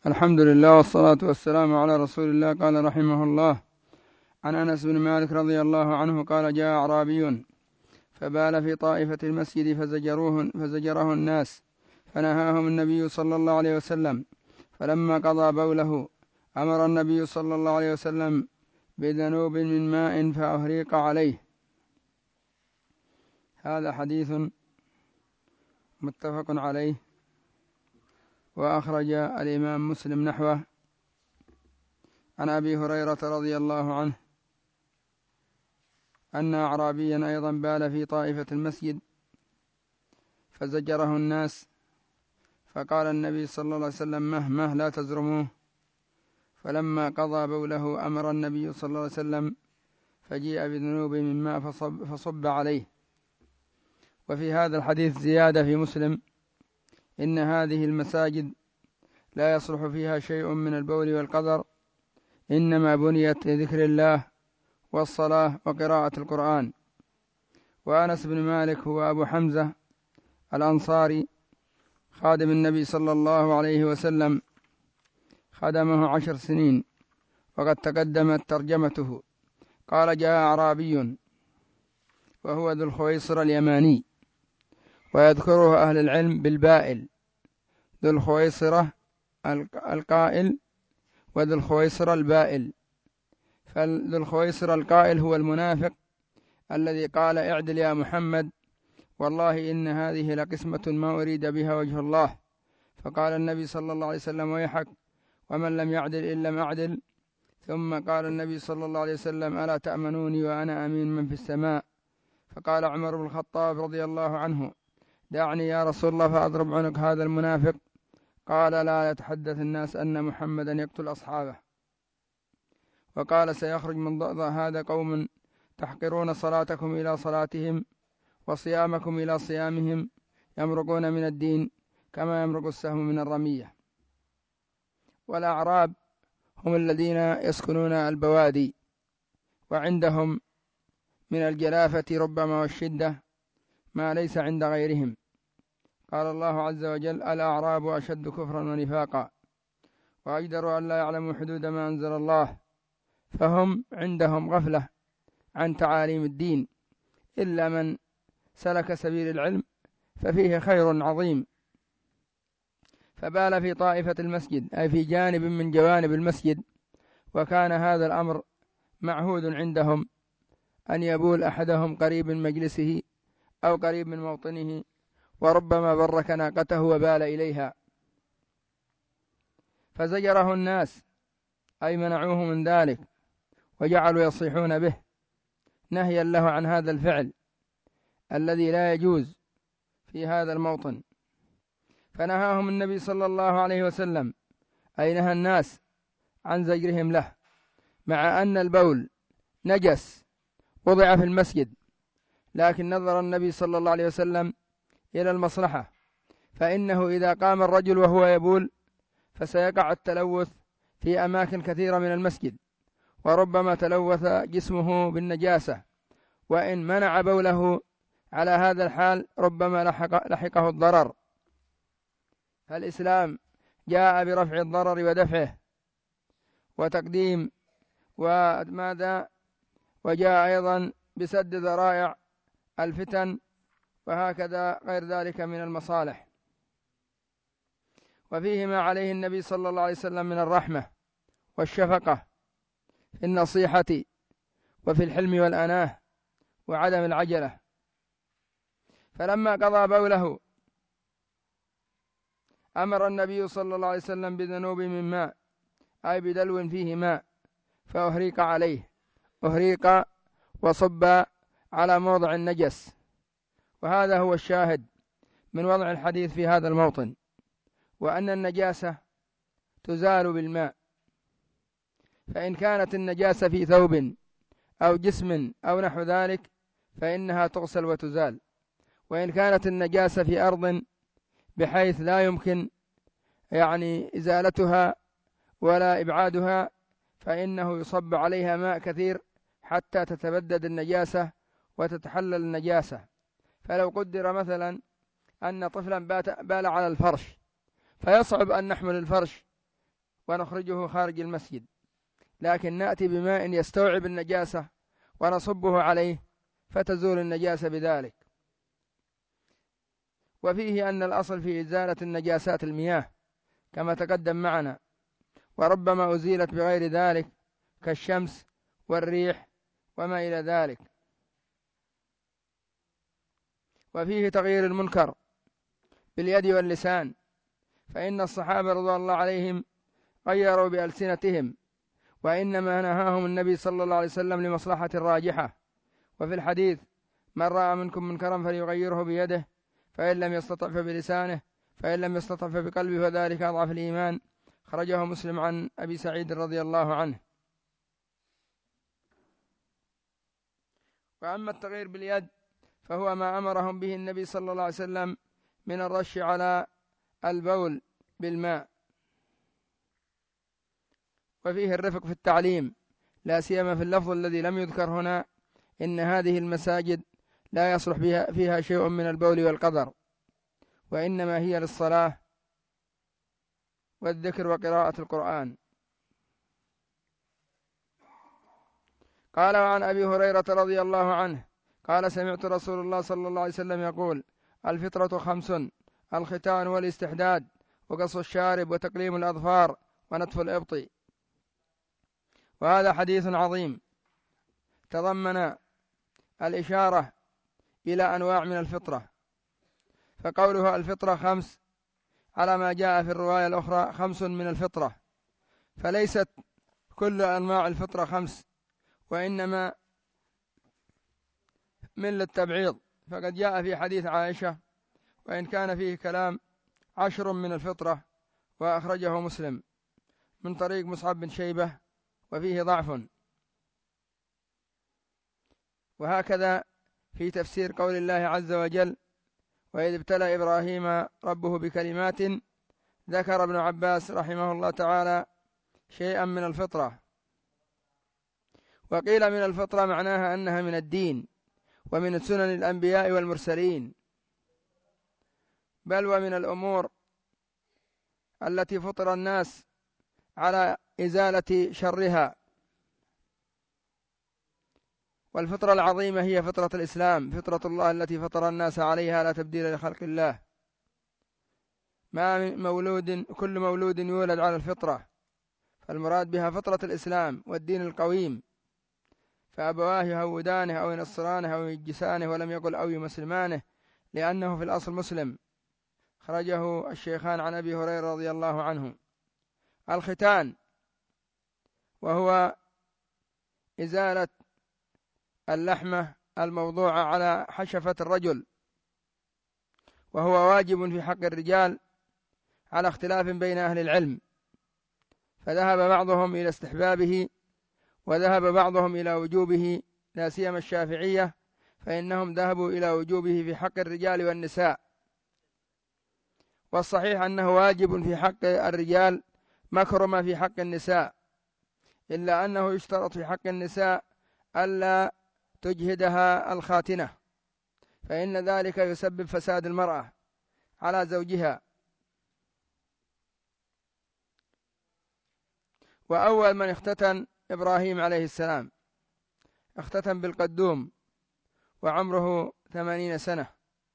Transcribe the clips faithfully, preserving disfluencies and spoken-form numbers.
الحمد لله والصلاة والسلام على رسول الله. قال رحمه الله: عن أنس بن مالك رضي الله عنه قال: جاء أعرابي فبال في طائفة المسجد فزجروه فزجره الناس فنهاهم النبي صلى الله عليه وسلم، فلما قضى بوله أمر النبي صلى الله عليه وسلم بذنوب من ماء فأهريق عليه. هذا حديث متفق عليه، وأخرج الإمام مسلم نحوه عن أبي هريرة رضي الله عنه أن أعرابيا أيضا بال في طائفة المسجد فزجره الناس، فقال النبي صلى الله عليه وسلم: مه مه لا تزرموه. فلما قضى بوله أمر النبي صلى الله عليه وسلم فجيء بذنوب من ماء فصب, فصب عليه. وفي هذا الحديث زيادة في مسلم: إن هذه المساجد لا يصلح فيها شيء من البول والقدر، إنما بنيت لذكر الله والصلاة وقراءة القرآن. وأنس بن مالك هو أبو حمزة الأنصاري خادم النبي صلى الله عليه وسلم، خدمه عشر سنين، وقد تقدمت ترجمته. قال: جاء أعرابي وهو ذو الخويصر اليماني، ويذكره أهل العلم بالبائل، ذو الخويصرة القائل وذو الخويصر البائل. فذو الخويصر القائل هو المنافق الذي قال: اعدل يا محمد، والله إن هذه لقسمة ما أريد بها وجه الله. فقال النبي صلى الله عليه وسلم: ويحك، ومن لم يعدل إن لم أعدل. ثم قال النبي صلى الله عليه وسلم: ألا تأمنوني وأنا أمين من في السماء؟ فقال عمر بن الخطاب رضي الله عنه: دعني يا رسول الله فأضرب عنق هذا المنافق. قال: لا يتحدث الناس أن محمدا يقتل أصحابه. وقال: سيخرج من ضأضأ هذا قوم تحقرون صلاتكم إلى صلاتهم وصيامكم إلى صيامهم، يمرقون من الدين كما يمرق السهم من الرمية. والأعراب هم الذين يسكنون البوادي، وعندهم من الجلافة ربما والشدة ما ليس عند غيرهم. قال الله عز وجل: الأعراب أشد كفرا ونفاقا وأجدر أن لا يعلموا حدود ما أنزل الله. فهم عندهم غفلة عن تعاليم الدين، إلا من سلك سبيل العلم ففيه خير عظيم. فبال في طائفة المسجد، أي في جانب من جوانب المسجد، وكان هذا الأمر معهود عندهم، أن يبول أحدهم قريب من مجلسه أو قريب من موطنه، وربما برك ناقته وبال إليها. فزجره الناس، أي منعوه من ذلك، وجعلوا يصيحون به نهيا له عن هذا الفعل الذي لا يجوز في هذا الموطن. فنهاهم النبي صلى الله عليه وسلم، أي نهى الناس عن زجرهم له، مع أن البول نجس وضع في المسجد، لكن نظر النبي صلى الله عليه وسلم إلى المصلحة، فإنه إذا قام الرجل وهو يبول فسيقع التلوث في أماكن كثيرة من المسجد، وربما تلوث جسمه بالنجاسة، وإن منع بوله على هذا الحال ربما لحق لحقه الضرر. فالإسلام جاء برفع الضرر ودفعه وتقديم وماذا وجاء أيضا بسد ذرائع الفتن، وهكذا غير ذلك من المصالح. وفيه ما عليه النبي صلى الله عليه وسلم من الرحمة والشفقة في النصيحة وفي الحلم والأناه وعدم العجلة. فلما قضى بوله أمر النبي صلى الله عليه وسلم بذنوب من ماء، أي بدلو فيه ماء، فأهريق عليه، أهريق وصب على موضع النجس. وهذا هو الشاهد من وضع الحديث في هذا الموطن، وأن النجاسة تزال بالماء. فإن كانت النجاسة في ثوب أو جسم أو نحو ذلك فإنها تغسل وتزال، وإن كانت النجاسة في أرض بحيث لا يمكن يعني إزالتها ولا إبعادها فإنه يصب عليها ماء كثير حتى تتبدد النجاسة وتتحلل النجاسة. فلو قدر مثلا أن طفلا بال على الفرش، فيصعب أن نحمل الفرش ونخرجه خارج المسجد، لكن نأتي بماء يستوعب النجاسة ونصبه عليه فتزول النجاسة بذلك. وفيه أن الأصل في إزالة النجاسات المياه كما تقدم معنا، وربما أزيلت بغير ذلك كالشمس والريح وما إلى ذلك. وفيه تغيير المنكر باليد واللسان، فإن الصحابة رضي الله عليهم غيروا بألسنتهم، وإنما نهاهم النبي صلى الله عليه وسلم لمصلحة راجحة. وفي الحديث: من رأى منكم منكرا فليغيره بيده، فإن لم يستطع فبلسانه، فإن لم يستطع فبقلبه، وذلك أضعف الإيمان. خرجه مسلم عن أبي سعيد رضي الله عنه. وأما التغيير باليد فهو ما أمرهم به النبي صلى الله عليه وسلم من الرش على البول بالماء. وفيه الرفق في التعليم، لا سيما في اللفظ الذي لم يذكر هنا: إن هذه المساجد لا يصلح فيها شيء من البول والقدر، وإنما هي للصلاة والذكر وقراءة القرآن. قال: وعن أبي هريرة رضي الله عنه قال: سمعت رسول الله صلى الله عليه وسلم يقول: الفطرة خمس: الختان والاستحداد وقص الشارب وتقليم الأظفار ونتف الإبط. وهذا حديث عظيم تضمن الإشارة إلى أنواع من الفطرة، فقوله الفطرة خمس على ما جاء في الرواية الأخرى خمس من الفطرة، فليست كل أنواع الفطرة خمس، وإنما من للتبعيض، فقد جاء في حديث عائشة: وإن كان فيه كلام عشر من الفطرة، وأخرجه مسلم من طريق مصعب بن شيبة وفيه ضعف. وهكذا في تفسير قول الله عز وجل: وإذ ابتلى إبراهيم ربه بكلمات، ذكر ابن عباس رحمه الله تعالى شيئا من الفطرة. وقيل من الفطرة معناها أنها من الدين ومن سنن الأنبياء والمرسلين، بل ومن الأمور التي فطر الناس على إزالة شرها. والفطرة العظيمة هي فطرة الإسلام، فطرة الله التي فطر الناس عليها، لا تبديل لخلق الله. ما من مولود كل مولود يولد على الفطرة، فالمراد بها فطرة الإسلام والدين القويم، فأبواه يهودانه أو ينصرانه أو يجسانه، ولم يقل أو يمسلمانه، لأنه في الأصل مسلم. خرجه الشيخان عن أبي هريرة رضي الله عنه. الختان وهو إزالة اللحمة الموضوعة على حشفة الرجل، وهو واجب في حق الرجال على اختلاف بين أهل العلم، فذهب بعضهم إلى استحبابه وذهب بعضهم إلى وجوبه، لا سيما الشافعية فإنهم ذهبوا إلى وجوبه في حق الرجال والنساء. والصحيح أنه واجب في حق الرجال مكرمة في حق النساء، إلا أنه يشترط في حق النساء ألا تجهدها الخاتنة، فإن ذلك يسبب فساد المرأة على زوجها. وأول من اختتن إبراهيم عليه السلام، اختتن بالقدوم وعمره ثمانين سنة،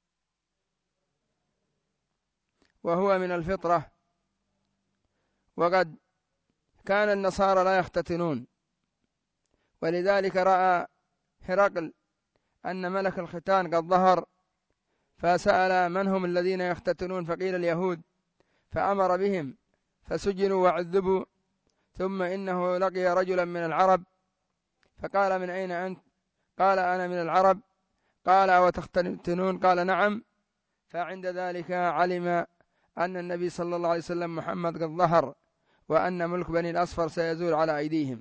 وهو من الفطرة. وقد كان النصارى لا يختتنون، ولذلك رأى هرقل أن ملك الختان قد ظهر، فسأل من هم الذين يختتنون، فقيل اليهود، فأمر بهم فسجنوا وعذبوا. ثم إنه لقي رجلا من العرب فقال: من أين أنت؟ قال: أنا من العرب. قال: وتختتنون؟ قال: نعم. فعند ذلك علم أن النبي صلى الله عليه وسلم محمد قد ظهر، وأن ملك بني الأصفر سيزول على أيديهم.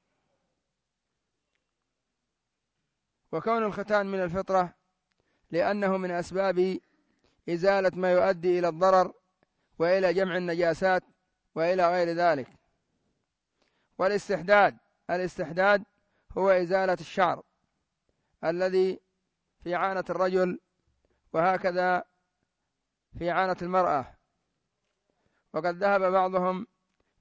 وكون الختان من الفطرة لأنه من أسباب إزالة ما يؤدي إلى الضرر وإلى جمع النجاسات وإلى غير ذلك. والاستحداد الاستحداد هو إزالة الشعر الذي في عانة الرجل، وهكذا في عانة المرأة. وقد ذهب بعضهم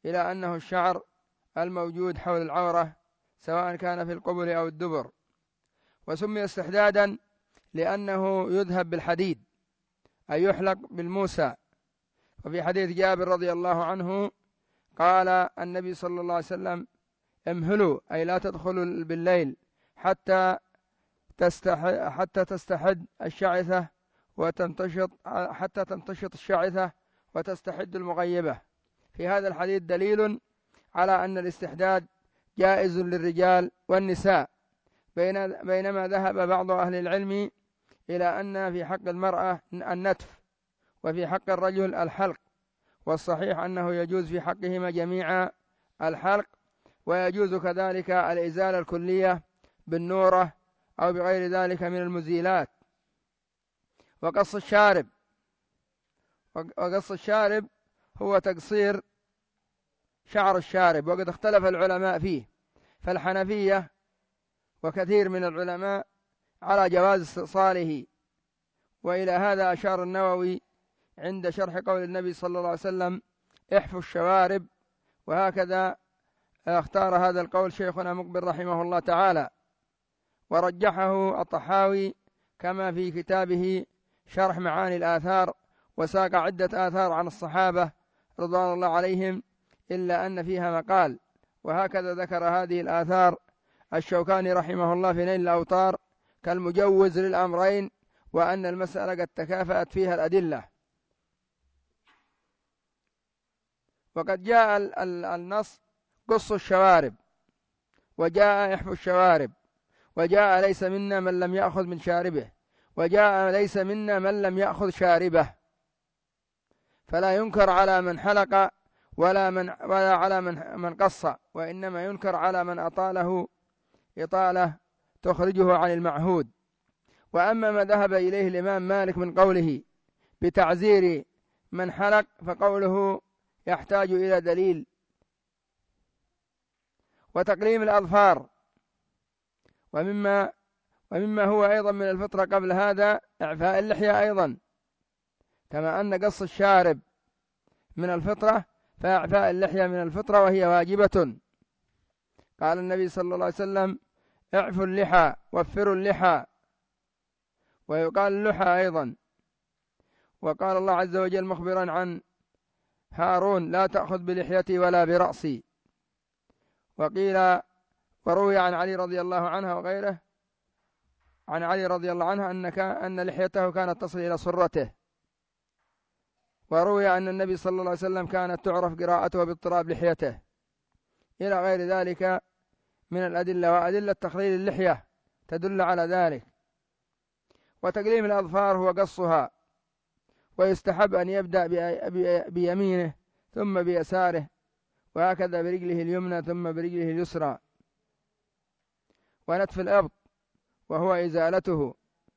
إلى أنه الشعر الموجود حول العورة سواء كان في القبل أو الدبر. وسمي استحدادا لأنه يذهب بالحديد أي يحلق بالموسى. وفي حديث جابر رضي الله عنه قال النبي صلى الله عليه وسلم: امهلوا أي لا تدخلوا بالليل حتى تستحد حتى تستحد الشعثة وتنتشط حتى تنتشط الشعثة وتستحد المغيبة. في هذا الحديث دليل على أن الاستحداد جائز للرجال والنساء، بينما ذهب بعض أهل العلم إلى أن في حق المرأة النتف وفي حق الرجل الحلق، والصحيح أنه يجوز في حقهما جميعا الحلق، ويجوز كذلك الإزالة الكلية بالنورة أو بغير ذلك من المزيلات. وقص الشارب وقص الشارب هو تقصير شعر الشارب، وقد اختلف العلماء فيه، فالحنفية وكثير من العلماء على جواز استئصاله، وإلى هذا أشار النووي عند شرح قول النبي صلى الله عليه وسلم: احفوا الشوارب، وهكذا اختار هذا القول شيخنا مقبل رحمه الله تعالى، ورجحه الطحاوي كما في كتابه شرح معاني الآثار، وساق عدة آثار عن الصحابة رضوان الله عليهم إلا أن فيها مقال. وهكذا ذكر هذه الآثار الشوكاني رحمه الله في نيل الأوطار كالمجوز للأمرين، وأن المسألة قد تكافأت فيها الأدلة. وقد جاء النص قص الشوارب، وجاء احفوا الشوارب، وجاء ليس منا من لم يأخذ من شاربه، وجاء ليس منا من لم يأخذ شاربه، فلا ينكر على من حلق ولا من ولا على من من قص، وإنما ينكر على من أطاله إطالة تخرجه عن المعهود. وأما ما ذهب إليه الإمام مالك من قوله بتعزير من حلق فقوله يحتاج إلى دليل. وتقليم الأظفار، ومما ومما هو أيضا من الفطرة قبل هذا إعفاء اللحية أيضا، كما أن قص الشارب من الفطرة فإعفاء اللحية من الفطرة وهي واجبة. قال النبي صلى الله عليه وسلم: اعفوا اللحى وفروا اللحى، ويقال اللحى أيضا. وقال الله عز وجل مخبرا عن هارون: لا تأخذ بلحيتي ولا برأسي. وقيل وروي عن علي رضي الله عنه وغيره عن علي رضي الله عنه أنك أن لحيته كانت تصل إلى سرته. وروي أن النبي صلى الله عليه وسلم كانت تعرف قراءته باضطراب لحيته، إلى غير ذلك من الأدلة، وأدلة تخليل اللحية تدل على ذلك. وتقليم الأظفار هو قصها، ويستحب أن يبدأ بيمينه ثم بيساره، وهكذا برجله اليمنى ثم برجله اليسرى. ونتف الإبط وهو إزالته،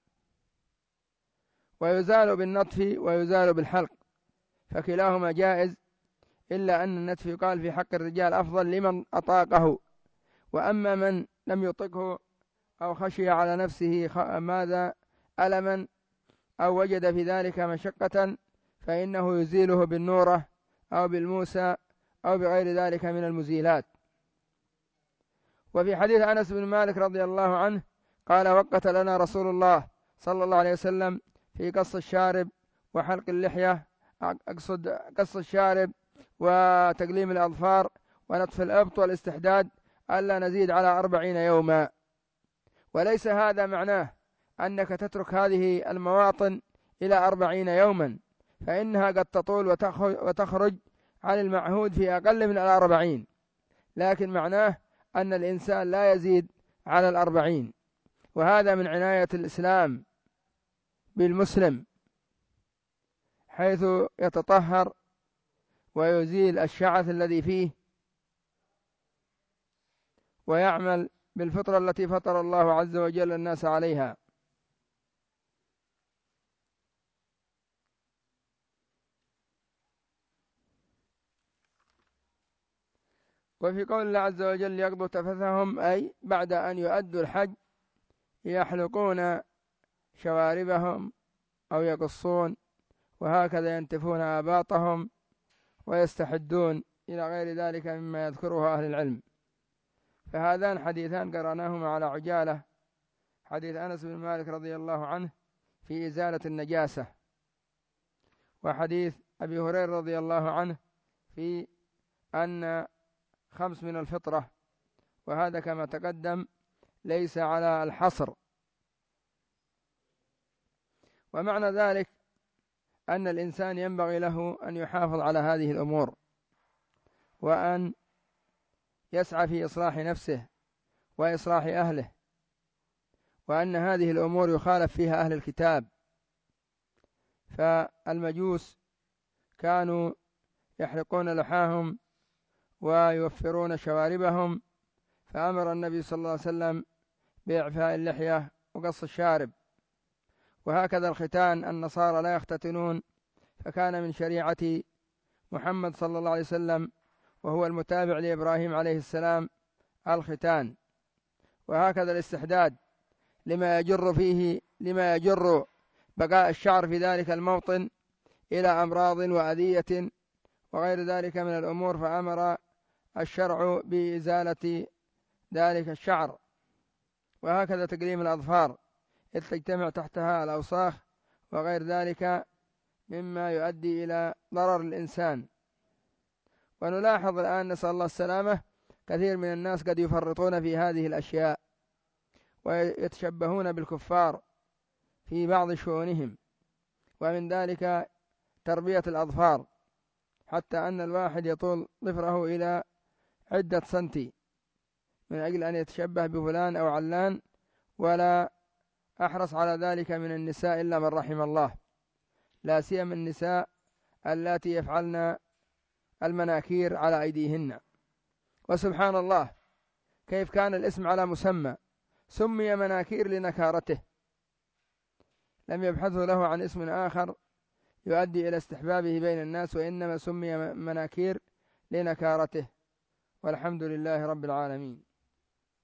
ويزال بالنطف ويزال بالحلق، فكلاهما جائز، إلا أن النتف يقال في حق الرجال أفضل لمن أطاقه، وأما من لم يطقه أو خشي على نفسه ماذا ألما أو وجد في ذلك مشقة فإنه يزيله بالنورة أو بالموسى أو بغير ذلك من المزيلات. وفي حديث أنس بن مالك رضي الله عنه قال: وقت لنا رسول الله صلى الله عليه وسلم في قص الشارب وحلق اللحية، أقصد قص الشارب وتقليم الأظفار ونتف الإبط والاستحداد، ألا نزيد على أربعين يوما. وليس هذا معناه أنك تترك هذه المواطن إلى أربعين يوما، فإنها قد تطول وتخرج عن المعهود في أقل من الأربعين، لكن معناه أن الإنسان لا يزيد على الأربعين. وهذا من عناية الإسلام بالمسلم، حيث يتطهر ويزيل الشعث الذي فيه، ويعمل بالفطرة التي فطر الله عز وجل الناس عليها. وفي قول الله عز وجل: يقضوا تفثهم، أي بعد أن يؤدوا الحج يحلقون شواربهم أو يقصون، وهكذا ينتفون آباطهم ويستحدون إلى غير ذلك مما يذكره أهل العلم. فهذان حديثان قرأناهما على عجالة: حديث أنس بن مالك رضي الله عنه في إزالة النجاسة، وحديث أبي هريرة رضي الله عنه في أن خمس من الفطرة، وهذا كما تقدم ليس على الحصر. ومعنى ذلك أن الإنسان ينبغي له أن يحافظ على هذه الأمور، وأن يسعى في إصلاح نفسه وإصلاح أهله، وأن هذه الأمور يخالف فيها أهل الكتاب. فالمجوس كانوا يحلقون لحاهم ويوفرون شواربهم، فأمر النبي صلى الله عليه وسلم بإعفاء اللحية وقص الشارب. وهكذا الختان، النصارى لا يختتنون، فكان من شريعة محمد صلى الله عليه وسلم وهو المتابع لإبراهيم عليه السلام الختان. وهكذا الاستحداد لما يجر فيه لما يجر بقاء الشعر في ذلك الموطن إلى أمراض وأذية وغير ذلك من الأمور، فأمر الشرع بإزالة ذلك الشعر. وهكذا تقليم الأظفار إذ تجتمع تحتها الأوساخ وغير ذلك مما يؤدي إلى ضرر الإنسان. ونلاحظ الآن، نسأل الله السلامة، كثير من الناس قد يفرطون في هذه الأشياء ويتشبهون بالكفار في بعض شؤونهم، ومن ذلك تربية الأظفار، حتى أن الواحد يطول ظفره إلى عدة سنتي من أجل أن يتشبه بفلان أو علان، ولا أحرص على ذلك من النساء إلا من رحم الله، لا سيما النساء اللاتي يفعلن المناكير على أيديهن. وسبحان الله، كيف كان الاسم على مسمى، سمي مناكير لنكارته، لم يبحثوا له عن اسم آخر يؤدي إلى استحبابه بين الناس، وإنما سمي مناكير لنكارته. والحمد لله رب العالمين.